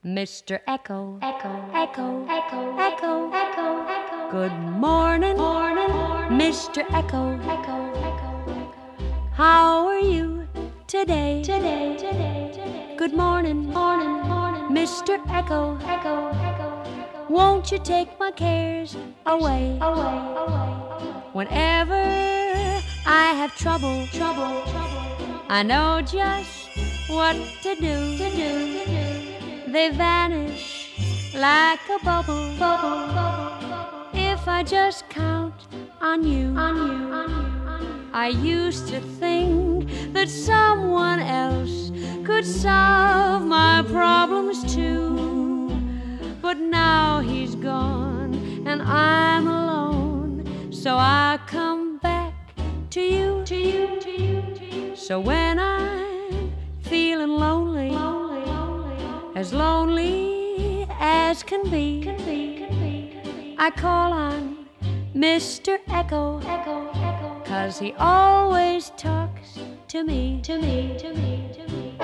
Mr. Echo, Echo, Echo, Echo, Echo, Echo, Echo. Good morning, morning, Mr. Echo, Echo, Echo. How are you today? Today, today, today. Good morning, morning, morning, Mr. Echo, Echo, Echo. Won't you take my cares away, away, away, away? Whenever I have trouble, trouble, trouble, I know just what to do, to do, to do. They vanish like a bubble, bubble, bubble, bubble. If I just count on you, on you, on you, on you. I used to think that someone else could solve my problems too. But now he's gone and I'm alone. So I come back to you, to you, to you, to you. So when I'm feeling lonely, lonely, as lonely as can be, I call on Mr. Echo, Echo, Echo, 'cause he always talks to me, to me, to me, to me.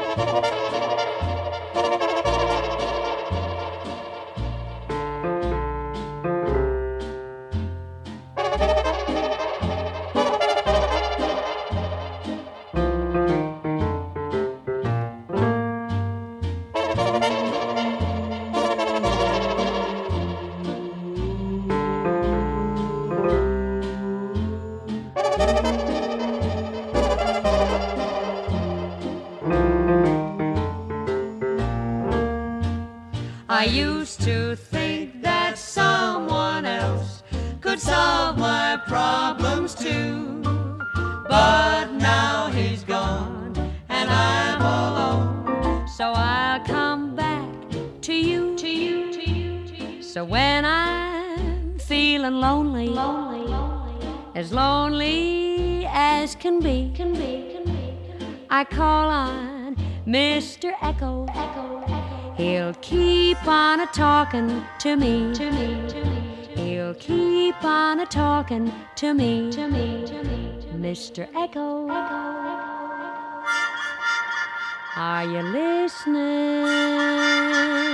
I used to think that someone else could solve my problems too. But now he's gone and I'm alone. So I'll come back to you, to you, to you, to you. So when I'm feeling lonely, lonely, lonely, as lonely as can be, can be, can be, I call on Mr. Echo, Echo, Echo. He'll keep on a-talking to me, to me, to me. He'll keep on a-talking to me, to me, to me. Mr. Echo, Echo, Echo. Are you listening?